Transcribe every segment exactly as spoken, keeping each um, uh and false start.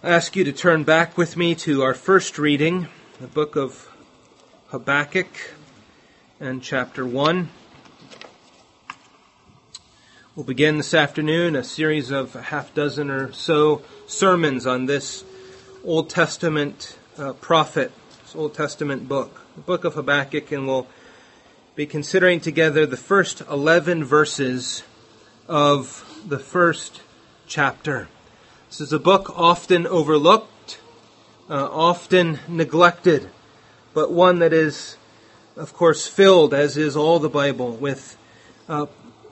I ask you to turn back with me to our first reading, the book of Habakkuk and chapter one. We'll begin this afternoon a series of a half dozen or so sermons on this Old Testament uh, prophet, this Old Testament book, the book of Habakkuk, and we'll be considering together the first eleven verses of the first chapter. This is a book often overlooked, uh, often neglected, but one that is, of course, filled, as is all the Bible, with uh,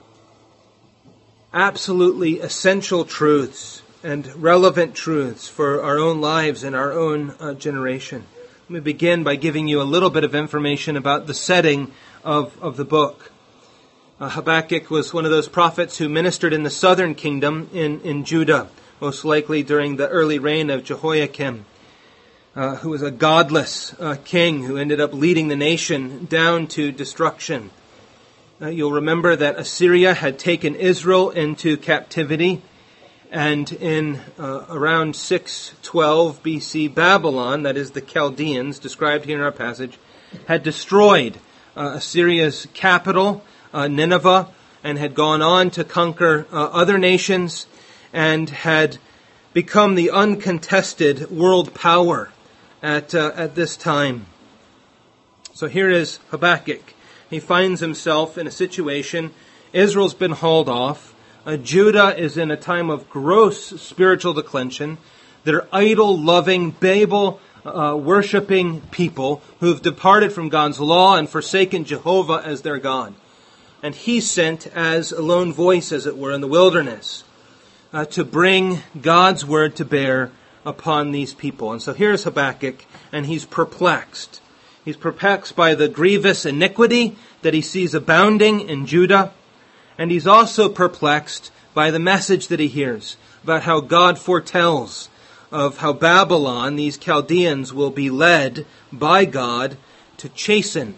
absolutely essential truths and relevant truths for our own lives and our own uh, generation. Let me begin by giving you a little bit of information about the setting of, of the book. Uh, Habakkuk was one of those prophets who ministered in the southern kingdom in, in Judah, most likely during the early reign of Jehoiakim, uh, who was a godless uh, king who ended up leading the nation down to destruction. Uh, you'll remember that Assyria had taken Israel into captivity, and in uh, around six twelve B C, Babylon, that is the Chaldeans, described here in our passage, had destroyed uh, Assyria's capital, uh, Nineveh, and had gone on to conquer uh, other nations, and had become the uncontested world power at uh, at this time. So here is Habakkuk. He finds himself in a situation. Israel's been hauled off. Uh, Judah is in a time of gross spiritual declension. They're idol-loving, Babel-worshipping people who've departed from God's law and forsaken Jehovah as their God. And he's sent as a lone voice, as it were, in the wilderness, Uh, to bring God's word to bear upon these people. And so here's Habakkuk, and he's perplexed. He's perplexed by the grievous iniquity that he sees abounding in Judah, and he's also perplexed by the message that he hears about how God foretells of how Babylon, these Chaldeans, will be led by God to chasten,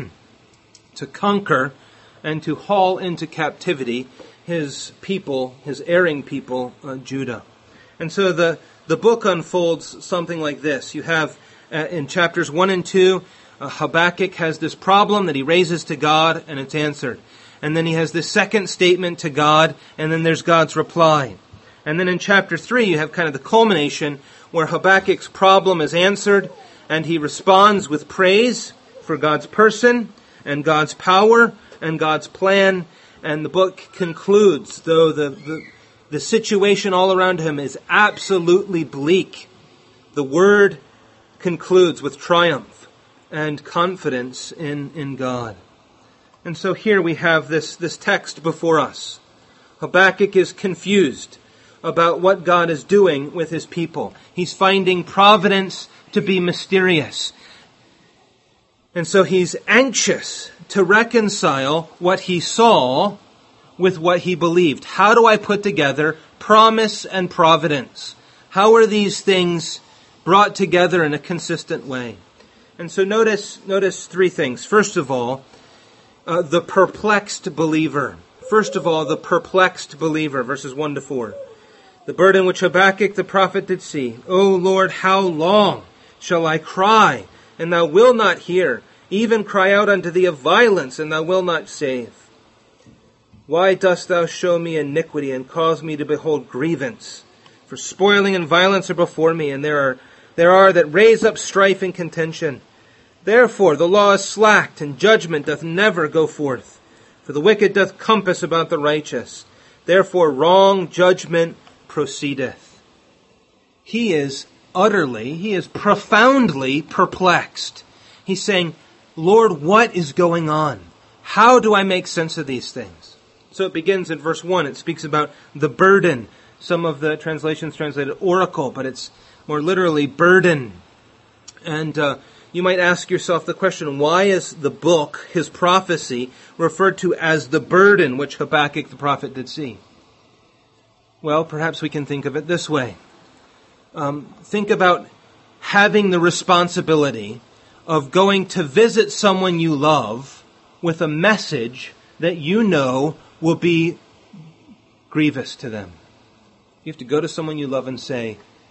to conquer, and to haul into captivity his people, his erring people, uh, Judah. And so the, the book unfolds something like this. You have, uh, in chapters one and two, uh, Habakkuk has this problem that he raises to God, and it's answered. And then he has this second statement to God, and then there's God's reply. And then in chapter three, you have kind of the culmination where Habakkuk's problem is answered, and he responds with praise for God's person, and God's power, and God's plan. And the book concludes, though the, the, the situation all around him is absolutely bleak, the word concludes with triumph and confidence in, in God. And so here we have this, this text before us. Habakkuk is confused about what God is doing with his people. He's finding providence to be mysterious. And so he's anxious to reconcile what he saw with what he believed. How do I put together promise and providence? How are these things brought together in a consistent way? And so notice, notice three things. First of all, uh, the perplexed believer. First of all, the perplexed believer, verses one to four. The burden which Habakkuk the prophet did see. O Lord, how long shall I cry, and thou wilt not hear? Even cry out unto thee of violence, and thou wilt not save. Why dost thou show me iniquity, and cause me to behold grievance? For spoiling and violence are before me, and there are there are that raise up strife and contention. Therefore the law is slacked, and judgment doth never go forth. For the wicked doth compass about the righteous. Therefore wrong judgment proceedeth. He is utterly, he is profoundly perplexed. He's saying, Lord, what is going on? How do I make sense of these things? So it begins in verse one. It speaks about the burden. Some of the translations translated oracle, but it's more literally burden. And uh, you might ask yourself the question, why is the book, his prophecy, referred to as the burden which Habakkuk the prophet did see? Well, perhaps we can think of it this way. Um, think about having the responsibility of going to visit someone you love with a message that you know will be grievous to them. You have to go to someone you love and say,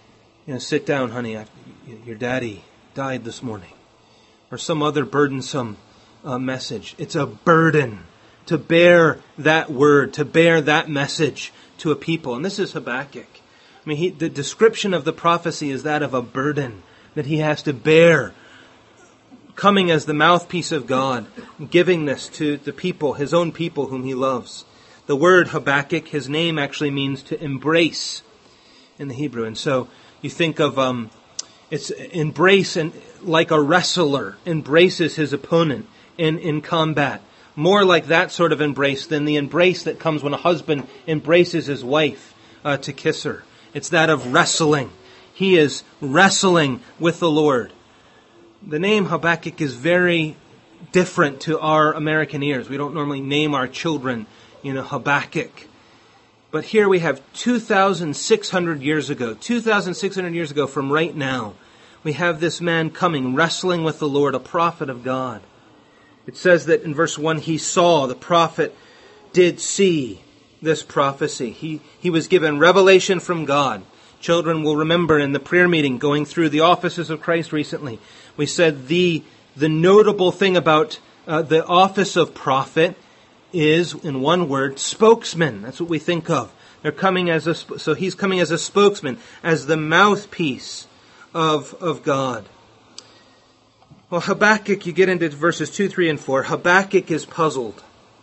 you know, sit down, honey, your daddy died this morning. Or some other burdensome uh, message. It's a burden to bear that word, to bear that message to a people. And this is Habakkuk. I mean, he, the description of the prophecy is that of a burden that he has to bear, coming as the mouthpiece of God, giving this to the people, his own people whom he loves. The word Habakkuk, his name actually means to embrace in the Hebrew. And so you think of, um, it's embrace and like a wrestler embraces his opponent in, in combat. More like that sort of embrace than the embrace that comes when a husband embraces his wife uh, to kiss her. It's that of wrestling. He is wrestling with the Lord. The name Habakkuk is very different to our American ears. We don't normally name our children, you know, Habakkuk. But here we have two thousand six hundred years ago, two thousand six hundred years ago from right now, we have this man coming, wrestling with the Lord, a prophet of God. It says that in verse one, he saw, the prophet did see this prophecy. He, he was given revelation from God. Children will remember in the prayer meeting going through the offices of Christ recently, we said the, the notable thing about uh, the office of prophet is, in one word, spokesman. That's what we think of. They're coming as a, so he's coming as a spokesman, as the mouthpiece of, of God. Well, Habakkuk, you get into verses two, three, and four. Habakkuk is puzzled.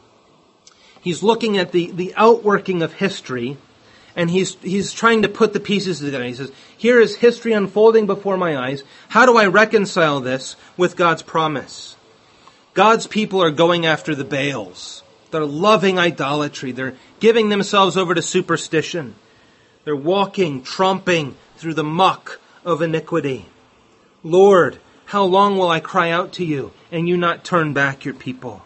He's looking at the, the outworking of history, and he's he's trying to put the pieces together. He says, here is history unfolding before my eyes. How do I reconcile this with God's promise? God's people are going after the Baals. They're loving idolatry. They're giving themselves over to superstition. They're walking, tromping through the muck of iniquity. Lord, how long will I cry out to you and you not turn back your people?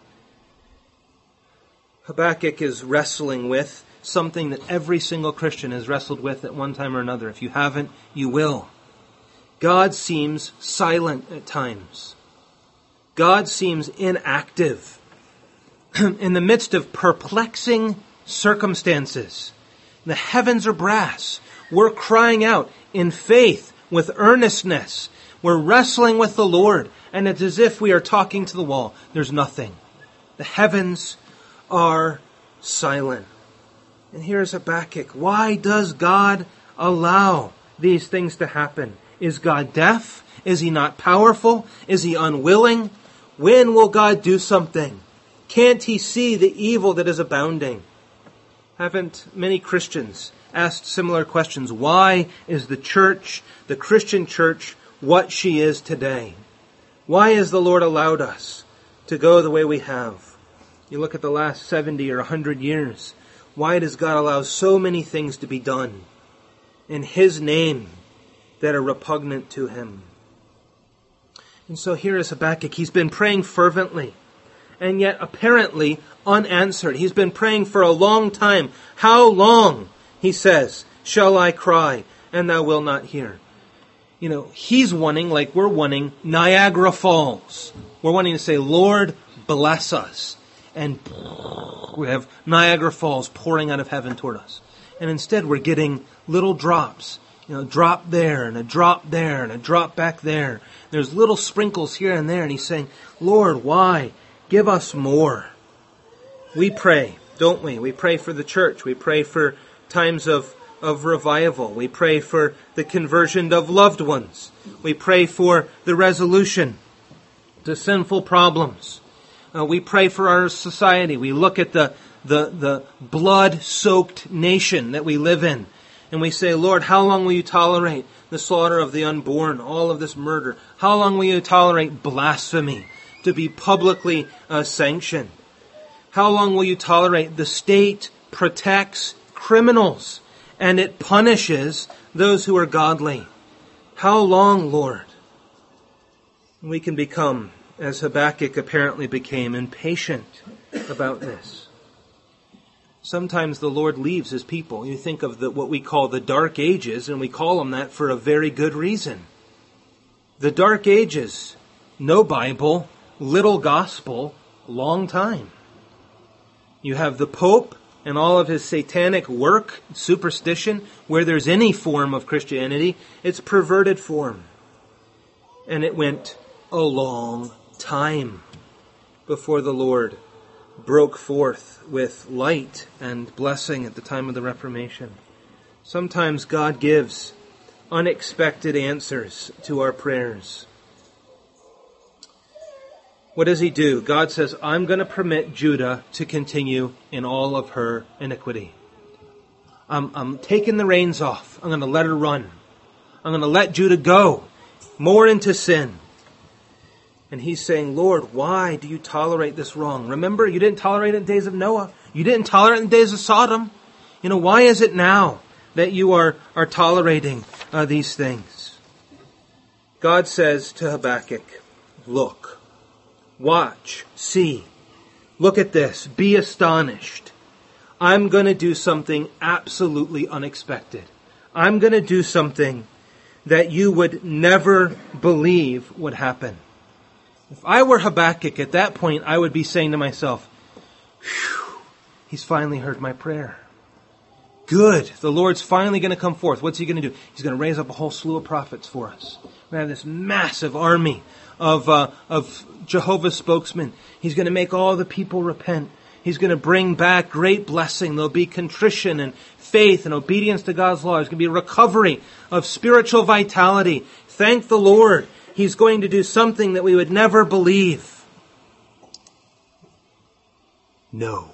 Habakkuk is wrestling with something that every single Christian has wrestled with at one time or another. If you haven't, you will. God seems silent at times. God seems inactive. In the midst of perplexing circumstances, the heavens are brass. We're crying out in faith with earnestness. We're wrestling with the Lord, and it's as if we are talking to the wall. There's nothing. The heavens are silent. And here's Habakkuk. Why does God allow these things to happen? Is God deaf? Is he not powerful? Is he unwilling? When will God do something? Can't he see the evil that is abounding? Haven't many Christians asked similar questions? Why is the church, the Christian church, what she is today? Why has the Lord allowed us to go the way we have? You look at the last seventy or one hundred years. Why does God allow so many things to be done in his name that are repugnant to him? And so here is Habakkuk. He's been praying fervently, and yet apparently unanswered. He's been praying for a long time. How long, he says, shall I cry, and thou wilt not hear? You know, he's wanting, like we're wanting, Niagara Falls. We're wanting to say, Lord, bless us. And we have Niagara Falls pouring out of heaven toward us. And instead we're getting little drops. You know, drop there and a drop there and a drop back there. There's little sprinkles here and there. And he's saying, Lord, why? Give us more. We pray, don't we? We pray for the church. We pray for times of, of revival. We pray for the conversion of loved ones. We pray for the resolution to sinful problems. Uh, we pray for our society. We look at the, the, the blood-soaked nation that we live in. And we say, Lord, how long will you tolerate the slaughter of the unborn, all of this murder? How long will you tolerate blasphemy to be publicly uh, sanctioned? How long will you tolerate the state protects criminals and it punishes those who are godly? How long, Lord? We can become, as Habakkuk apparently became, impatient about this. Sometimes the Lord leaves his people. You think of the, what we call the Dark Ages, and we call them that for a very good reason. The Dark Ages, no Bible, little gospel, long time. You have the Pope and all of his satanic work, superstition, where there's any form of Christianity, it's perverted form. And it went a long time before the Lord broke forth with light and blessing at the time of the Reformation. Sometimes God gives unexpected answers to our prayers. What does he do? God says, I'm going to permit Judah to continue in all of her iniquity. I'm, I'm taking the reins off. I'm going to let her run. I'm going to let Judah go more into sin. And he's saying, Lord, why do you tolerate this wrong? Remember, you didn't tolerate it in the days of Noah. You didn't tolerate it in the days of Sodom. You know, why is it now that you are, are tolerating uh, these things? God says to Habakkuk, look, watch, see, look at this, be astonished. I'm going to do something absolutely unexpected. I'm going to do something that you would never believe would happen. If I were Habakkuk at that point, I would be saying to myself, phew, he's finally heard my prayer. Good. The Lord's finally going to come forth. What's he going to do? He's going to raise up a whole slew of prophets for us. We're going to have this massive army of, uh, of Jehovah's spokesmen. He's going to make all the people repent. He's going to bring back great blessing. There'll be contrition and faith and obedience to God's law. There's going to be a recovery of spiritual vitality. Thank the Lord. He's going to do something that we would never believe. No.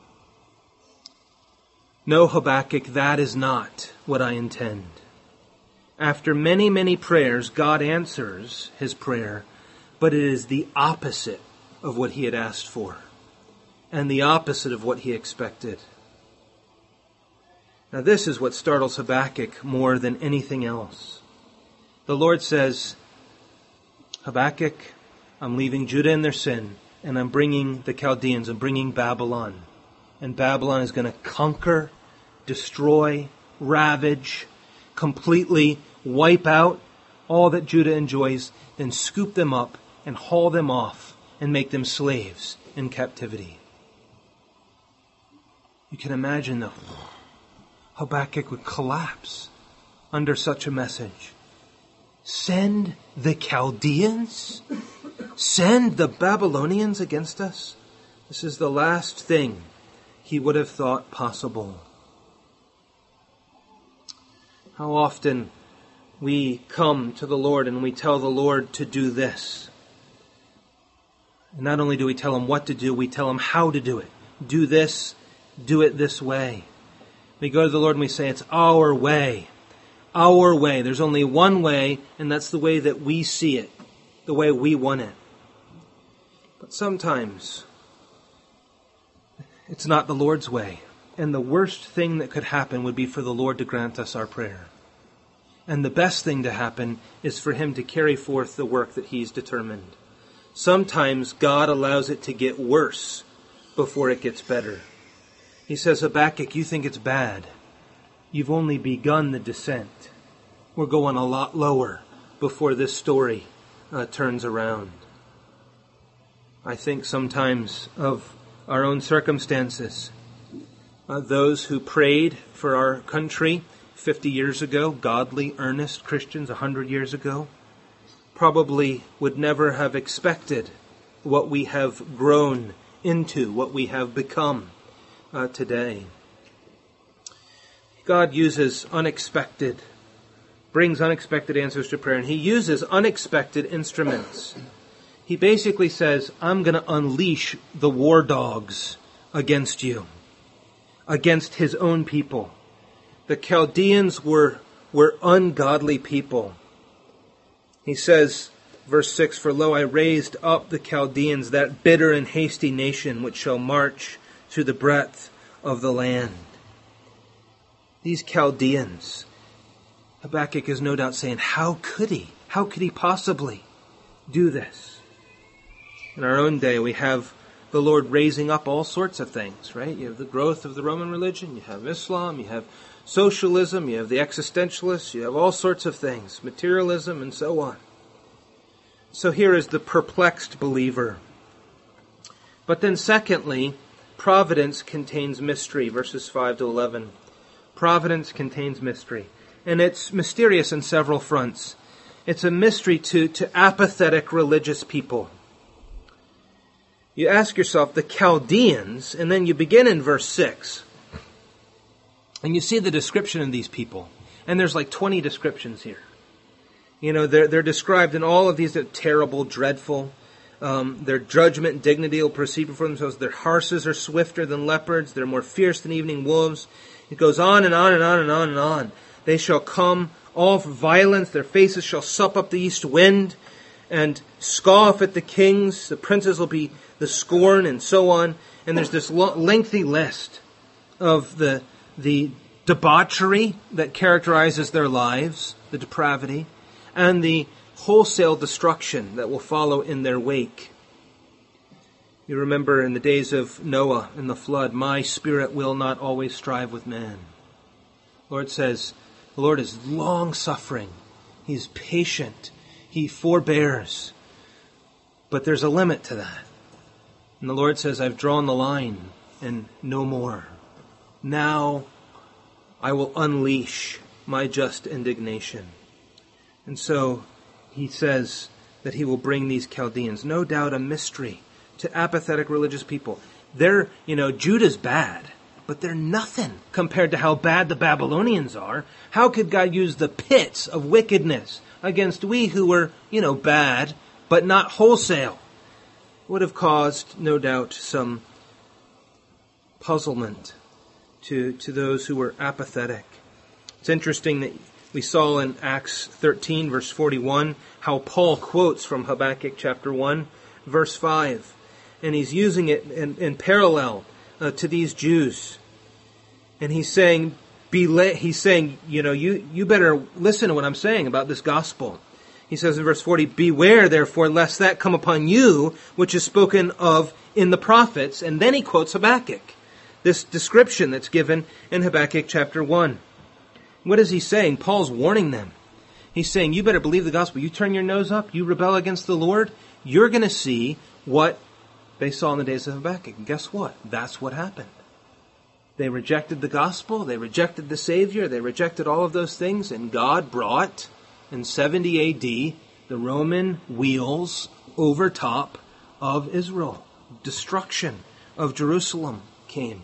No, Habakkuk, that is not what I intend. After many, many prayers, God answers his prayer, but it is the opposite of what he had asked for, and the opposite of what he expected. Now this is what startles Habakkuk more than anything else. The Lord says, Habakkuk, I'm leaving Judah in their sin, and I'm bringing the Chaldeans, I'm bringing Babylon. And Babylon is going to conquer, destroy, ravage, completely wipe out all that Judah enjoys, then scoop them up and haul them off and make them slaves in captivity. You can imagine that Habakkuk would collapse under such a message. Send the Chaldeans? Send the Babylonians against us? This is the last thing he would have thought possible. How often we come to the Lord and we tell the Lord to do this. And not only do we tell him what to do, we tell him how to do it. Do this, do it this way. We go to the Lord and we say, it's our way. Our way. There's only one way, and that's the way that we see it, the way we want it. But sometimes it's not the Lord's way. And the worst thing that could happen would be for the Lord to grant us our prayer. And the best thing to happen is for him to carry forth the work that he's determined. Sometimes God allows it to get worse before it gets better. He says, Habakkuk, you think it's bad. You've only begun the descent. We're going a lot lower before this story uh, turns around. I think sometimes of our own circumstances. Uh, those who prayed for our country fifty years ago, godly, earnest Christians a hundred years ago, probably would never have expected what we have grown into, what we have become uh, today. God uses unexpected, brings unexpected answers to prayer, and he uses unexpected instruments. He basically says, I'm going to unleash the war dogs against you, against his own people. The Chaldeans were, were ungodly people. He says, verse six, for lo, I raised up the Chaldeans, that bitter and hasty nation, which shall march through the breadth of the land. These Chaldeans, Habakkuk is no doubt saying, how could he? How could he possibly do this? In our own day, we have the Lord raising up all sorts of things, right? You have the growth of the Roman religion, you have Islam, you have socialism, you have the existentialists, you have all sorts of things, materialism, and so on. So here is the perplexed believer. But then secondly, providence contains mystery, verses five to eleven. Providence contains mystery. And it's mysterious in several fronts. It's a mystery to, to apathetic religious people. You ask yourself, the Chaldeans, and then you begin in verse six. And you see the description of these people. And there's like twenty descriptions here. You know, they're, they're described in all of these. They're terrible, dreadful. Um, their judgment and dignity will proceed before themselves. Their horses are swifter than leopards. They're more fierce than evening wolves. It goes on and on and on and on and on. They shall come all for violence. Their faces shall sup up the east wind and scoff at the kings. The princes will be the scorn, and so on. And there's this lo- lengthy list of the the debauchery that characterizes their lives, the depravity, and the wholesale destruction that will follow in their wake. You remember in the days of Noah and the flood, my spirit will not always strive with man. The Lord says, the Lord is long-suffering. He is patient. He forbears. But there's a limit to that. And the Lord says, I've drawn the line and no more. Now I will unleash my just indignation. And so he says that he will bring these Chaldeans. No doubt a mystery to apathetic religious people. They're, you know, Judah's bad, but they're nothing compared to how bad the Babylonians are. How could God use the pits of wickedness against we who were, you know, bad, but not wholesale? Would have caused, no doubt, some puzzlement to, to those who were apathetic. It's interesting that we saw in Acts thirteen, verse forty-one, how Paul quotes from Habakkuk chapter one, verse five. And he's using it in, in parallel uh, to these Jews. And he's saying, be la- he's saying, you know, you, you better listen to what I'm saying about this gospel. He says in verse forty, beware, therefore, lest that come upon you, which is spoken of in the prophets. And then he quotes Habakkuk, this description that's given in Habakkuk chapter one. What is he saying? Paul's warning them. He's saying, you better believe the gospel. You turn your nose up, you rebel against the Lord, you're going to see what they saw in the days of Habakkuk. And guess what? That's what happened. They rejected the gospel, they rejected the Savior, they rejected all of those things, and God brought, in seventy A D, the Roman wheels over top of Israel. Destruction of Jerusalem came.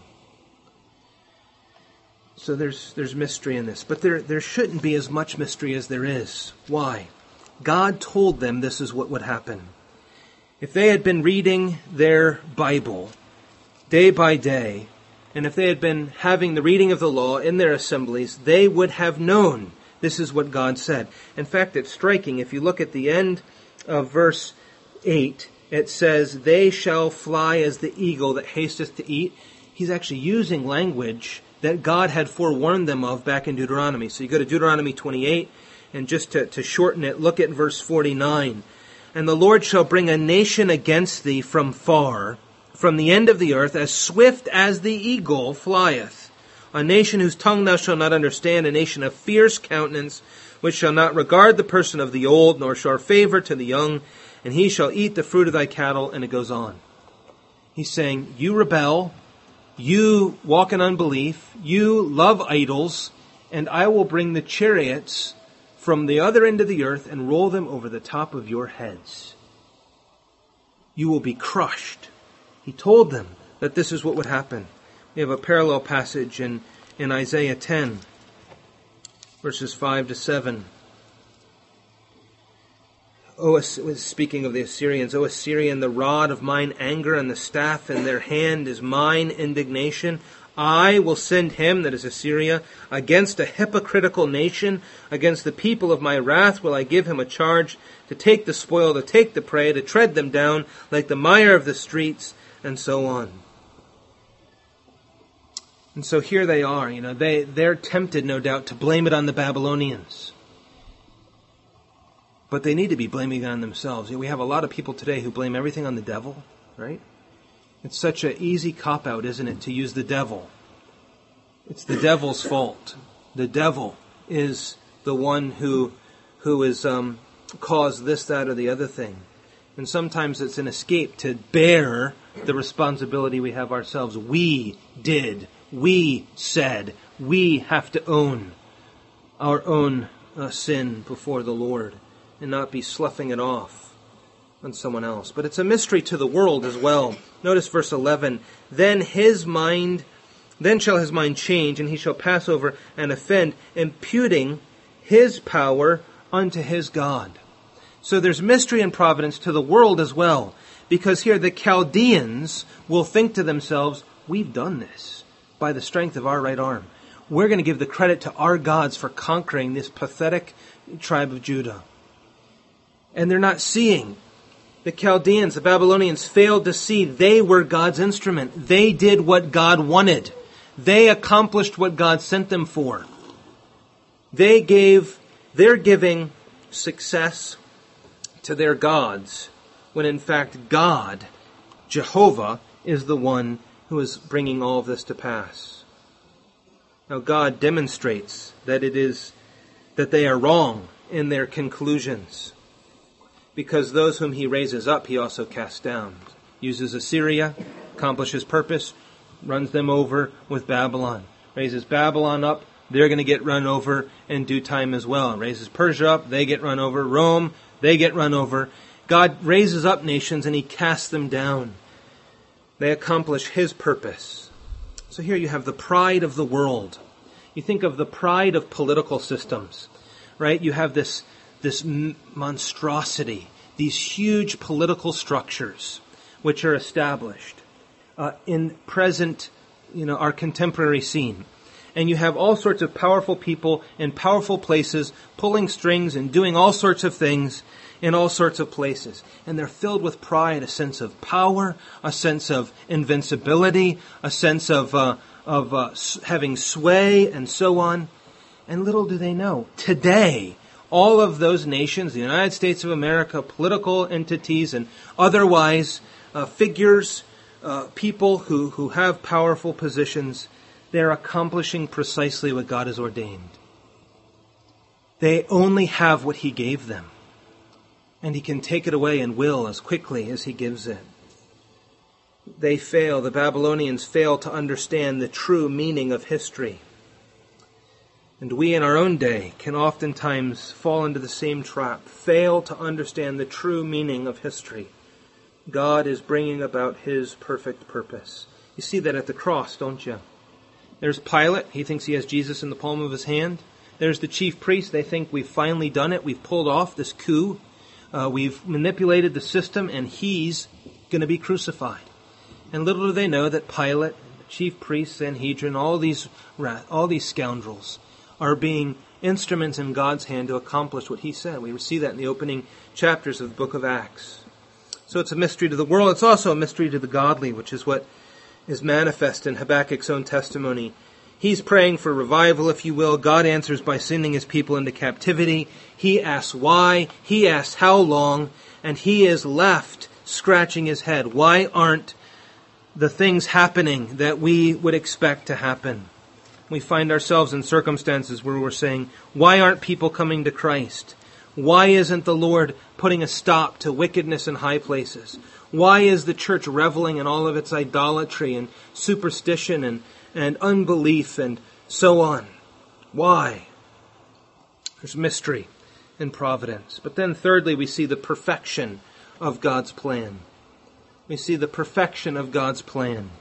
So there's there's mystery in this. But there, there shouldn't be as much mystery as there is. Why? God told them this is what would happen. If they had been reading their Bible day by day, and if they had been having the reading of the law in their assemblies, they would have known this is what God said. In fact, it's striking. If you look at the end of verse eight, it says, they shall fly as the eagle that hasteth to eat. He's actually using language that God had forewarned them of back in Deuteronomy. So you go to Deuteronomy twenty-eight, and just to, to shorten it, look at verse forty-nine. And the Lord shall bring a nation against thee from far, from the end of the earth, as swift as the eagle flieth. A nation whose tongue thou shalt not understand, a nation of fierce countenance, which shall not regard the person of the old, nor show favor to the young, and he shall eat the fruit of thy cattle, and it goes on. He's saying, you rebel, you walk in unbelief, you love idols, and I will bring the chariots from the other end of the earth and roll them over the top of your heads. You will be crushed. He told them that this is what would happen. We have a parallel passage in, in Isaiah ten, verses five to seven. O, speaking of the Assyrians, O Assyrian, the rod of mine anger and the staff in their hand is mine indignation. I will send him, that is Assyria, against a hypocritical nation, against the people of my wrath will I give him a charge to take the spoil, to take the prey, to tread them down like the mire of the streets, and so on. And so here they are, you know, they, they're tempted, no doubt, to blame it on the Babylonians. But they need to be blaming it on themselves. We have a lot of people today who blame everything on the devil, right? It's such an easy cop-out, isn't it, to use the devil. It's the devil's fault. The devil is the one who who has um, caused this, that, or the other thing. And sometimes it's an escape to bear the responsibility we have ourselves. We did. We said. We have to own our own uh, sin before the Lord and not be sloughing it off on someone else. But it's a mystery to the world as well. Notice verse eleven. Then his mind, then shall his mind change, and he shall pass over and offend, imputing his power unto his God. So there's mystery and providence to the world as well. Because here the Chaldeans will think to themselves, we've done this by the strength of our right arm. We're going to give the credit to our gods for conquering this pathetic tribe of Judah. And they're not seeing. The Chaldeans, the Babylonians, failed to see they were God's instrument. They did what God wanted. They accomplished what God sent them for. They gave, they're giving success to their gods, when in fact God, Jehovah, is the one who is bringing all of this to pass. Now God demonstrates that it is, that they are wrong in their conclusions, because those whom he raises up, he also casts down. Uses Assyria, accomplishes purpose, runs them over with Babylon. Raises Babylon up, they're going to get run over in due time as well. Raises Persia up, they get run over. Rome, they get run over. God raises up nations and he casts them down. They accomplish his purpose. So here you have the pride of the world. You think of the pride of political systems, right? You have this, this monstrosity, these huge political structures which are established uh, in present, you know, our contemporary scene. And you have all sorts of powerful people in powerful places pulling strings and doing all sorts of things in all sorts of places. And they're filled with pride, a sense of power, a sense of invincibility, a sense of uh, of uh, having sway, and so on. And little do they know, today, all of those nations, the United States of America, political entities and otherwise uh, figures, uh, people who, who have powerful positions, they're accomplishing precisely what God has ordained. They only have what he gave them. And he can take it away and will as quickly as he gives it. They fail, the Babylonians fail to understand the true meaning of history. And we in our own day can oftentimes fall into the same trap, fail to understand the true meaning of history. God is bringing about his perfect purpose. You see that at the cross, don't you? There's Pilate. He thinks he has Jesus in the palm of his hand. There's the chief priests. They think we've finally done it. We've pulled off this coup. Uh, we've manipulated the system, and he's going to be crucified. And little do they know that Pilate, the chief priests, Sanhedrin, all these all these scoundrels are being instruments in God's hand to accomplish what he said. We see that in the opening chapters of the book of Acts. So it's a mystery to the world. It's also a mystery to the godly, which is what is manifest in Habakkuk's own testimony. He's praying for revival, if you will. God answers by sending his people into captivity. He asks why. He asks how long. And he is left scratching his head. Why aren't the things happening that we would expect to happen? We find ourselves in circumstances where we're saying, why aren't people coming to Christ? Why isn't the Lord putting a stop to wickedness in high places? Why is the church reveling in all of its idolatry and superstition and, and unbelief and so on? Why? There's mystery in providence. But then thirdly, we see the perfection of God's plan. We see the perfection of God's plan.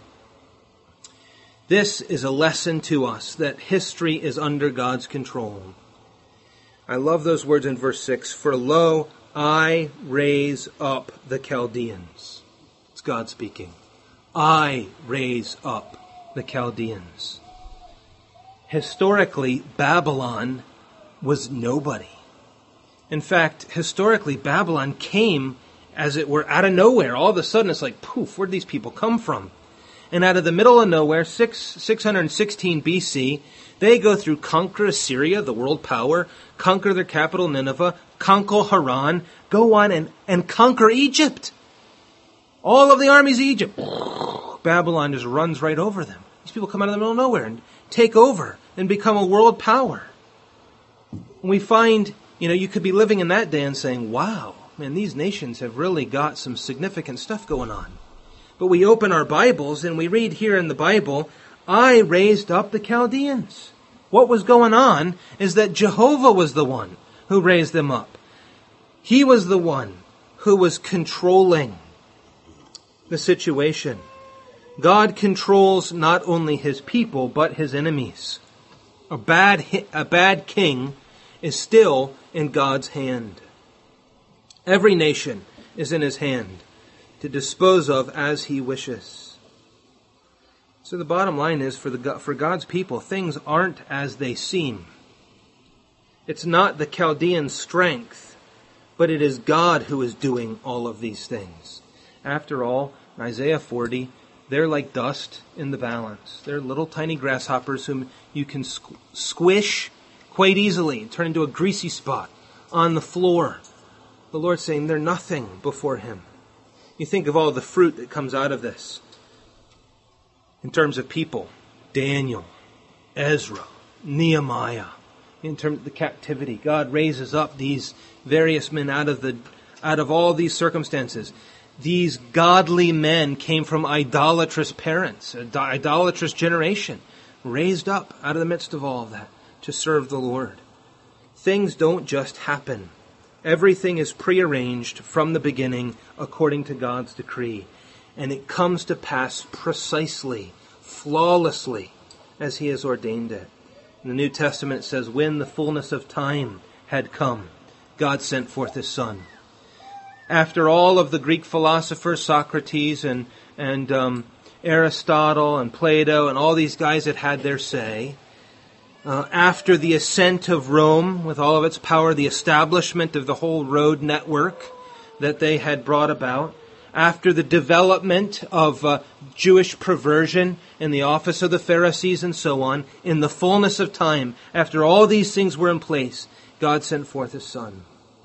This is a lesson to us that history is under God's control. I love those words in verse six. For lo, I raise up the Chaldeans. It's God speaking. I raise up the Chaldeans. Historically, Babylon was nobody. In fact, historically, Babylon came, as it were, out of nowhere. All of a sudden, it's like, poof, where'd these people come from? And out of the middle of nowhere, six, 616 B C, they go through, conquer Assyria, the world power, conquer their capital Nineveh, conquer Haran, go on and, and conquer Egypt. All of the armies of Egypt. Babylon just runs right over them. These people come out of the middle of nowhere and take over and become a world power. And we find, you know, you could be living in that day and saying, wow, man, these nations have really got some significant stuff going on. But we open our Bibles and we read here in the Bible, I raised up the Chaldeans. What was going on is that Jehovah was the one who raised them up. He was the one who was controlling the situation. God controls not only his people, but his enemies. A bad, a bad king is still in God's hand. Every nation is in his hand to dispose of as he wishes. So the bottom line is, for the for God's people, things aren't as they seem. It's not the Chaldean strength, but it is God who is doing all of these things. After all, in Isaiah forty, they're like dust in the balance. They're little tiny grasshoppers whom you can squ- squish quite easily and turn into a greasy spot on the floor. The Lord's saying they're nothing before him. You think of all the fruit that comes out of this. In terms of people, Daniel, Ezra, Nehemiah. In terms of the captivity, God raises up these various men out of the out of all these circumstances. These godly men came from idolatrous parents, an idolatrous generation, raised up out of the midst of all of that to serve the Lord. Things don't just happen. Everything is prearranged from the beginning according to God's decree. And it comes to pass precisely, flawlessly, as he has ordained it. In the New Testament it says, when the fullness of time had come, God sent forth his Son. After all of the Greek philosophers, Socrates and, and um, Aristotle and Plato and all these guys that had their say, uh, after the ascent of Rome with all of its power, the establishment of the whole road network that they had brought about, after the development of uh, Jewish perversion in the office of the Pharisees and so on, in the fullness of time, after all these things were in place, God sent forth his Son.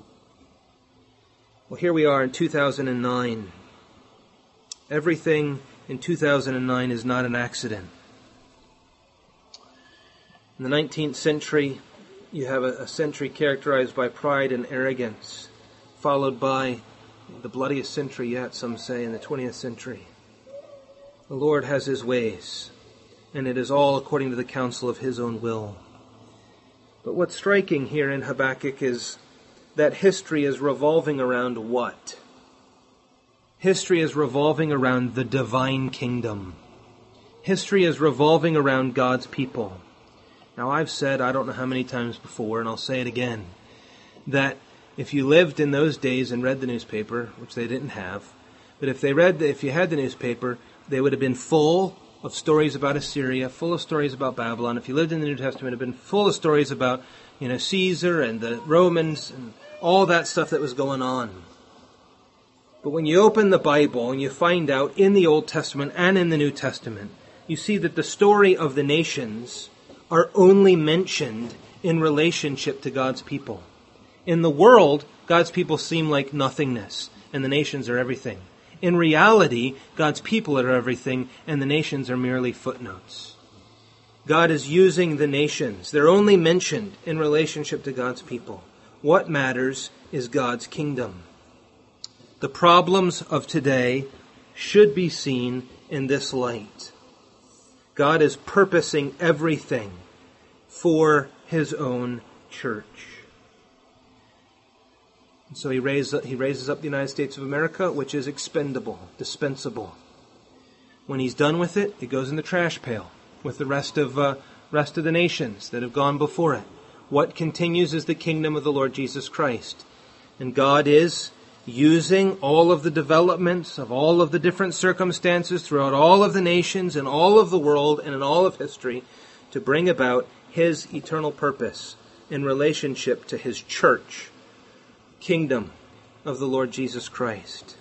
Well, here we are in two thousand nine. Everything in two thousand nine is not an accident. In the nineteenth century, you have a, a century characterized by pride and arrogance, followed by the bloodiest century yet, some say, in the twentieth century. The Lord has his ways, and it is all according to the counsel of his own will. But what's striking here in Habakkuk is that history is revolving around what? History is revolving around the divine kingdom. History is revolving around God's people. Now, I've said, I don't know how many times before, and I'll say it again, that if you lived in those days and read the newspaper, which they didn't have, but if they read, the, if you had the newspaper, they would have been full of stories about Assyria, full of stories about Babylon. If you lived in the New Testament, it would have been full of stories about, you know, Caesar and the Romans and all that stuff that was going on. But when you open the Bible and you find out in the Old Testament and in the New Testament, you see that the story of the nations are only mentioned in relationship to God's people. In the world, God's people seem like nothingness, and the nations are everything. In reality, God's people are everything, and the nations are merely footnotes. God is using the nations. They're only mentioned in relationship to God's people. What matters is God's kingdom. The problems of today should be seen in this light. God is purposing everything for his own church. And so he raises, he raises up the United States of America, which is expendable, dispensable. When he's done with it, it goes in the trash pail with the rest of uh, rest of the nations that have gone before it. What continues is the kingdom of the Lord Jesus Christ. And God is using all of the developments of all of the different circumstances throughout all of the nations and all of the world and in all of history to bring about his eternal purpose in relationship to his church, kingdom of the Lord Jesus Christ.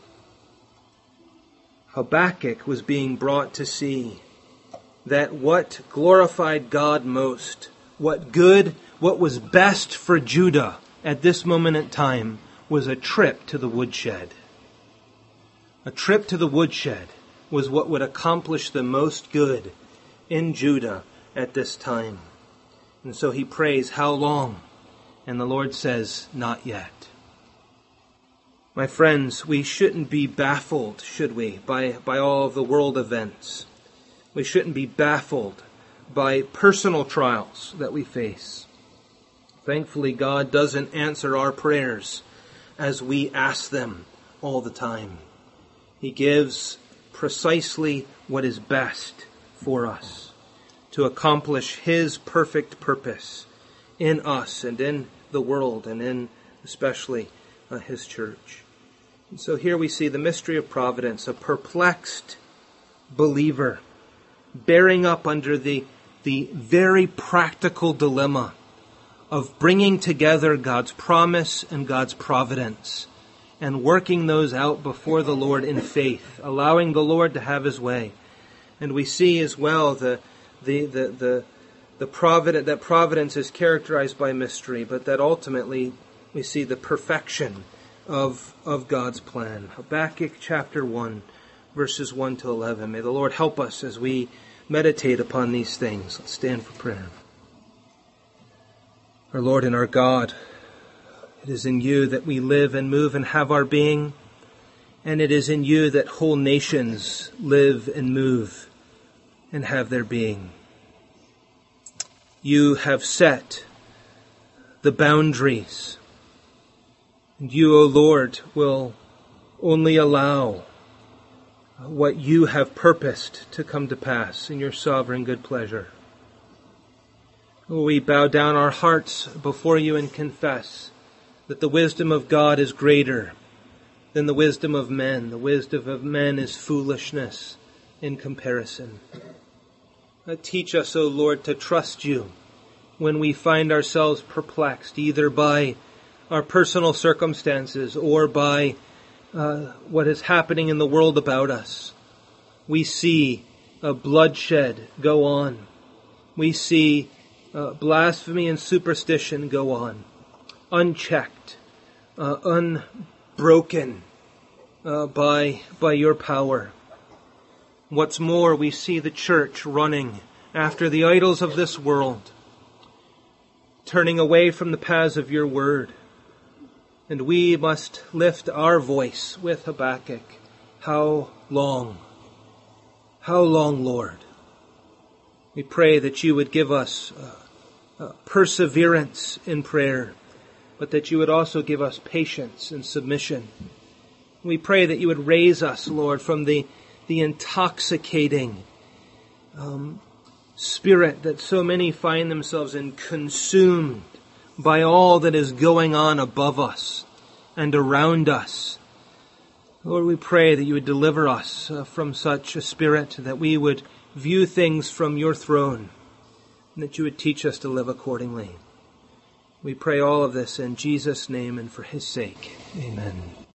Habakkuk was being brought to see that what glorified God most, what good, what was best for Judah at this moment in time was a trip to the woodshed. A trip to the woodshed was what would accomplish the most good in Judah at this time. And so he prays, how long? And the Lord says, not yet. My friends, we shouldn't be baffled, should we, by, by all of the world events. We shouldn't be baffled by personal trials that we face. Thankfully, God doesn't answer our prayers as we ask them all the time. He gives precisely what is best for us to accomplish His perfect purpose in us and in the world and in especially uh, His church. And so here we see the mystery of providence, a perplexed believer bearing up under the, the very practical dilemma of bringing together God's promise and God's providence and working those out before the Lord in faith, allowing the Lord to have His way. And we see as well the the the the, the providence, that providence is characterized by mystery, but that ultimately we see the perfection of of God's plan. Habakkuk chapter one, verses one to eleven. May the Lord help us as we meditate upon these things. Let's stand for prayer. Our Lord and our God, it is in You that we live and move and have our being, and it is in You that whole nations live and move and have their being. You have set the boundaries, and You, O Lord, will only allow what You have purposed to come to pass in Your sovereign good pleasure. We bow down our hearts before You and confess that the wisdom of God is greater than the wisdom of men. The wisdom of men is foolishness in comparison. Teach us, O Lord, to trust You when we find ourselves perplexed, either by our personal circumstances or by uh, what is happening in the world about us. We see a bloodshed go on. We see uh, blasphemy and superstition go on, unchecked, uh, unbroken uh, by by Your power. What's more, we see the church running after the idols of this world, turning away from the paths of Your word. And we must lift our voice with Habakkuk. How long? How long, Lord? We pray that You would give us uh, uh, perseverance in prayer, but that You would also give us patience and submission. We pray that You would raise us, Lord, from the, the intoxicating um, spirit that so many find themselves in, consumed by all that is going on above us and around us. Lord, we pray that You would deliver us uh, from such a spirit, that we would view things from Your throne, and that You would teach us to live accordingly. We pray all of this in Jesus' name and for His sake. Amen.